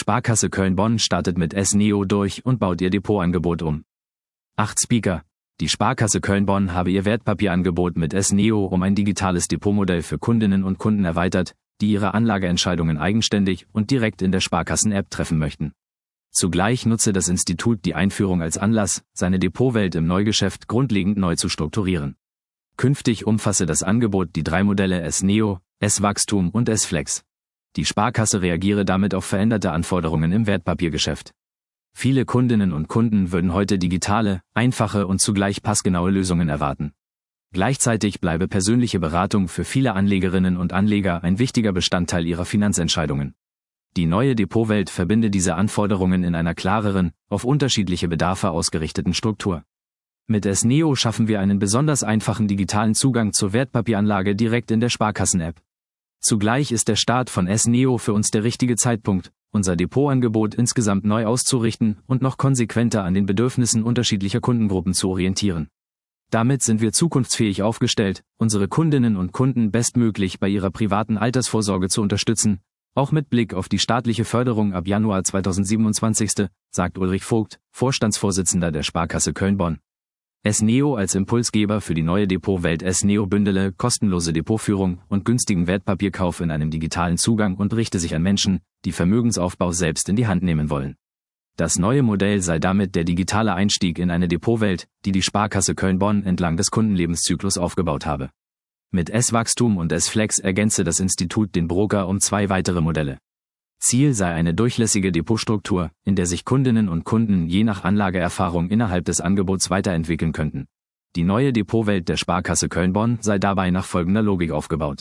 Sparkasse Köln-Bonn startet mit S-Neo durch und baut ihr Depotangebot um. 8 Speaker. Die Sparkasse Köln-Bonn habe ihr Wertpapierangebot mit S-Neo um ein digitales Depotmodell für Kundinnen und Kunden erweitert, die ihre Anlageentscheidungen eigenständig und direkt in der Sparkassen-App treffen möchten. Zugleich nutze das Institut die Einführung als Anlass, seine Depotwelt im Neugeschäft grundlegend neu zu strukturieren. Künftig umfasse das Angebot die 3 Modelle S-Neo, S-Wachstum und S-Flex. Die Sparkasse reagiere damit auf veränderte Anforderungen im Wertpapiergeschäft. Viele Kundinnen und Kunden würden heute digitale, einfache und zugleich passgenaue Lösungen erwarten. Gleichzeitig bleibe persönliche Beratung für viele Anlegerinnen und Anleger ein wichtiger Bestandteil ihrer Finanzentscheidungen. Die neue Depotwelt verbinde diese Anforderungen in einer klareren, auf unterschiedliche Bedarfe ausgerichteten Struktur. Mit S-Neo schaffen wir einen besonders einfachen digitalen Zugang zur Wertpapieranlage direkt in der Sparkassen-App. Zugleich ist der Start von S-Neo für uns der richtige Zeitpunkt, unser Depotangebot insgesamt neu auszurichten und noch konsequenter an den Bedürfnissen unterschiedlicher Kundengruppen zu orientieren. Damit sind wir zukunftsfähig aufgestellt, unsere Kundinnen und Kunden bestmöglich bei ihrer privaten Altersvorsorge zu unterstützen, auch mit Blick auf die staatliche Förderung ab Januar 2027, sagt Ulrich Vogt, Vorstandsvorsitzender der Sparkasse Köln-Bonn. S-Neo als Impulsgeber für die neue Depotwelt. S-Neo bündele kostenlose Depotführung und günstigen Wertpapierkauf in einem digitalen Zugang und richte sich an Menschen, die Vermögensaufbau selbst in die Hand nehmen wollen. Das neue Modell sei damit der digitale Einstieg in eine Depotwelt, die die Sparkasse Köln-Bonn entlang des Kundenlebenszyklus aufgebaut habe. Mit S-Wachstum und S-Flex ergänze das Institut den Broker um 2 weitere Modelle. Ziel sei eine durchlässige Depotstruktur, in der sich Kundinnen und Kunden je nach Anlageerfahrung innerhalb des Angebots weiterentwickeln könnten. Die neue Depotwelt der Sparkasse Köln-Bonn sei dabei nach folgender Logik aufgebaut.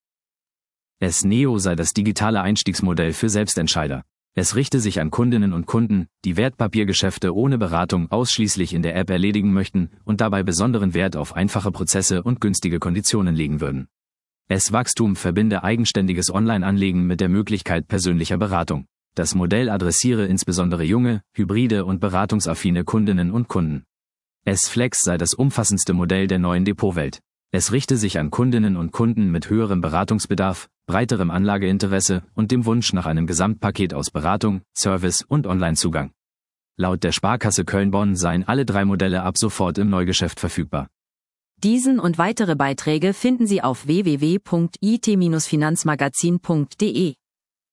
S-Neo sei das digitale Einstiegsmodell für Selbstentscheider. Es richte sich an Kundinnen und Kunden, die Wertpapiergeschäfte ohne Beratung ausschließlich in der App erledigen möchten und dabei besonderen Wert auf einfache Prozesse und günstige Konditionen legen würden. S-Wachstum verbinde eigenständiges Online-Anlegen mit der Möglichkeit persönlicher Beratung. Das Modell adressiere insbesondere junge, hybride und beratungsaffine Kundinnen und Kunden. S-Flex sei das umfassendste Modell der neuen Depotwelt. Es richte sich an Kundinnen und Kunden mit höherem Beratungsbedarf, breiterem Anlageinteresse und dem Wunsch nach einem Gesamtpaket aus Beratung, Service und Online-Zugang. Laut der Sparkasse Köln-Bonn seien alle 3 Modelle ab sofort im Neugeschäft verfügbar. Diesen und weitere Beiträge finden Sie auf www.it-finanzmagazin.de.